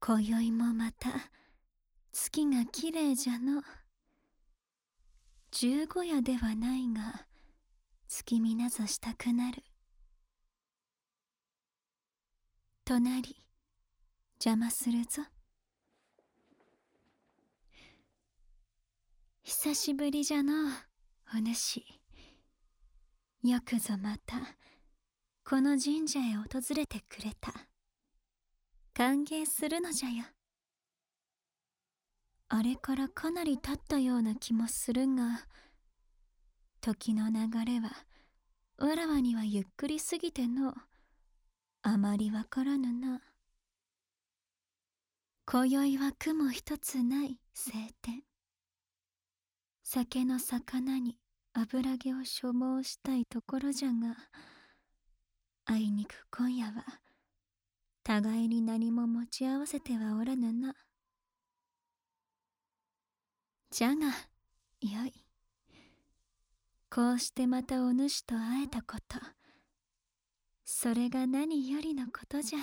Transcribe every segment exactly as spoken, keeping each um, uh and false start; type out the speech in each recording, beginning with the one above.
今宵もまた月がきれいじゃの。十五夜ではないが月見なぞしたくなる。隣邪魔するぞ。久しぶりじゃのお主。よくぞまたこの神社へ訪れてくれた。歓迎するのじゃよ。あれからかなり経ったような気もするが、時の流れはわらわにはゆっくりすぎてのあまりわからぬな。今宵は雲一つない晴天。酒の魚に油毛を所望したいところじゃが、あいにく今夜は互いに何も持ち合わせてはおらぬな。じゃがよい。こうしてまたお主と会えたこと、それが何よりのことじゃ。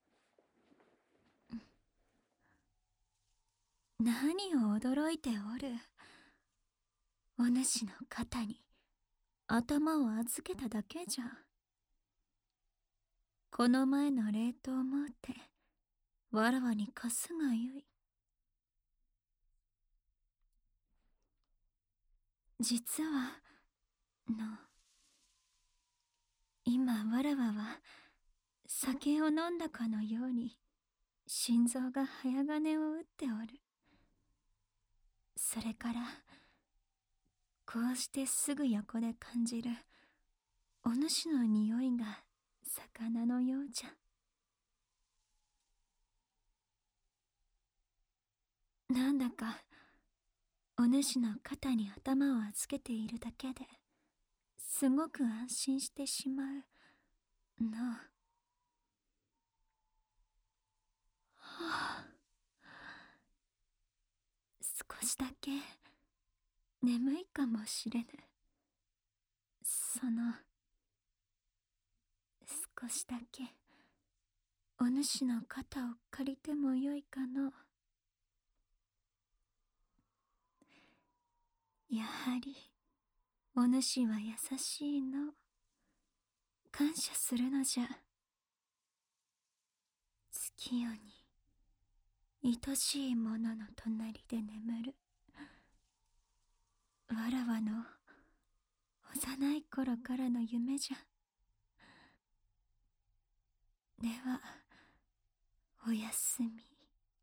何を驚いておる。お主の肩に頭を預けただけじゃ。この前の礼と思うてわらわに貸すがよい。実はの今わらわは酒を飲んだかのように心臓が早金を打っておる。それからこうしてすぐ横で感じるお主の匂いが魚のようじゃ。なんだかお主の肩に頭を預けているだけですごく安心してしまうの。はあ、少しだけ眠いかもしれぬ。その少しだけお主の肩を借りてもよいかの。やはりお主は優しいの。感謝するのじゃ。月夜に愛しい者の隣で眠るわらわの幼い頃からの夢じゃ。ではおやすみ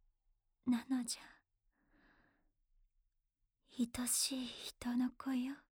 なのじゃ。愛しい人の子よ。